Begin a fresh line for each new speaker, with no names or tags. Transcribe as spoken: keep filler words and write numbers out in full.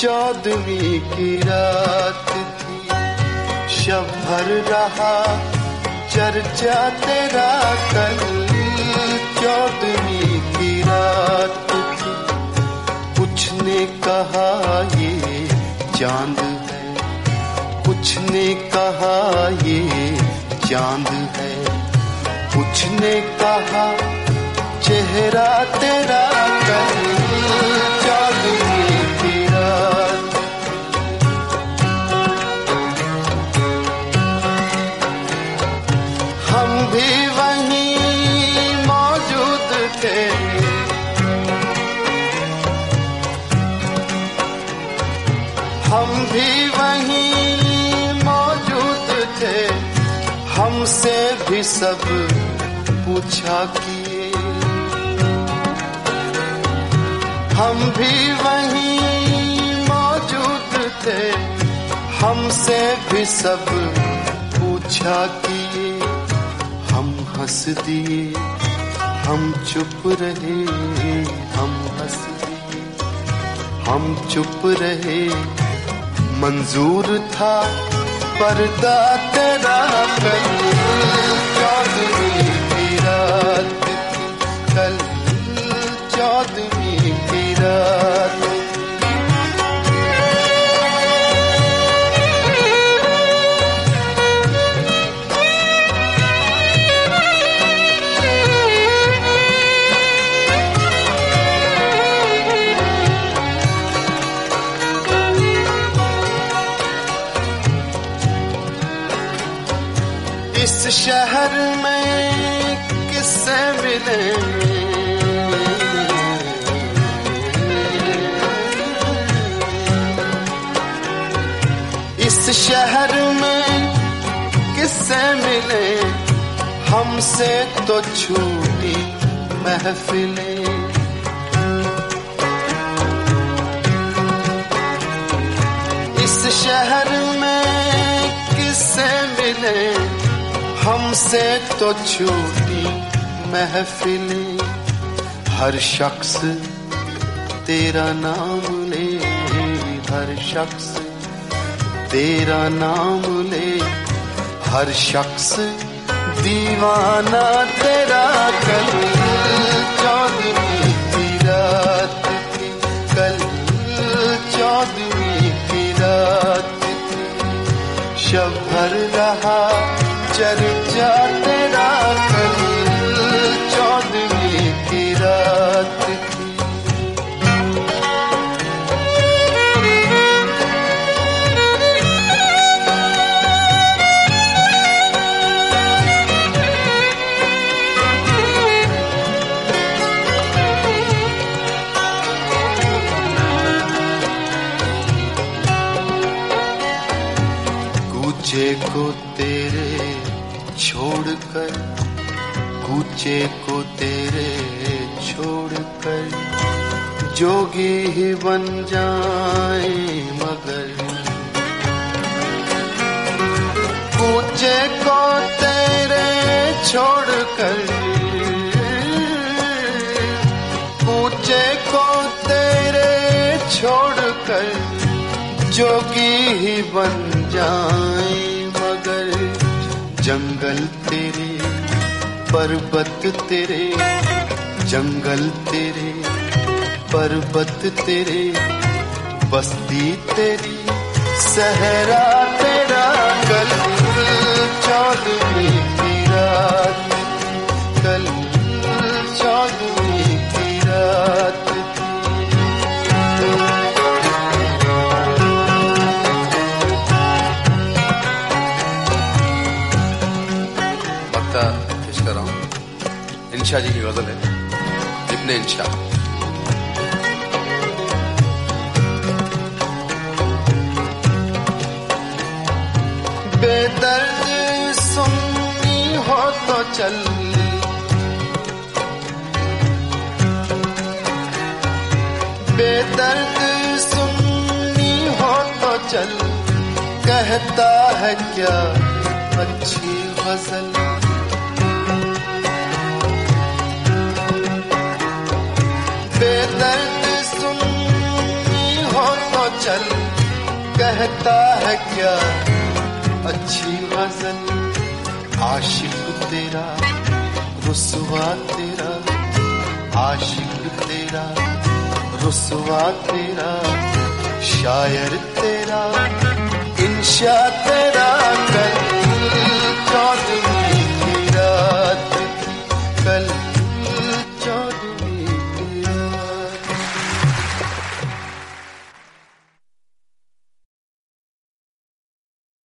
चौदहवीं की रात थी, शब भर रहा चर्चा तेरा कल। चौदहवीं की रात थी, कुछ ने कहा ये चांद है, कुछ ने कहा ये चांद है, कुछ ने कहा चेहरा तेरा कल। चौदहवीं की रात हम भी वहीं मौजूद थे, हम भी वहीं मौजूद थे, हमसे भी सब पूछा किए, हम भी वहीं मौजूद थे, हमसे भी सब पूछा किए। हम हंस दिए, हम चुप रहे, हम हंस दिए, हम चुप रहे। मंजूर था पर्दा तेरा कल। चौदहवीं की रात थी कल, चौदहवीं की रात। इस शहर में किससे मिले, इस शहर में किससे मिले, हमसे तो छूटी महफिलें। इस शहर में किससे मिले, हमसे तो छूटी महफिलें। हर शख्स तेरा नाम ले, हर शख्स तेरा नाम ले, हर शख्स दीवाना तेरा कल। चौदहवीं की रात थी कल, चौदहवीं की रात थी, शब भर रहा चर्चा तेरा कल। चौदहवीं की रात थी। कूचे को तेरे छोड़कर, कूचे को तेरे छोड़कर, जोगी ही बन जाए मगर। कूचे को तेरे छोड़कर, कूचे को तेरे छोड़कर, जोगी ही बन जाए मगर। जंगल तेरे पर्वत तेरे, जंगल तेरे पर्वत तेरे, बस्ती तेरी सहरा तेरा कल। चौदहवीं की रात कल, चौदहवीं की रात। पेश कर रहा हूँ, इंशा जी की गजल है, इब्ने इंशा। बेदर्द सुन्नी हो तो चल, बेदर्द सुन्नी हो तो चल, कहता है क्या अच्छी गजल। बेदर्द सुन्नी हो तो
चल कहता है क्या अच्छी गजल, आशिक तेरा रुसवा तेरा, आशिक तेरा रुसवा तेरा, शायर तेरा इंशा तेरा कर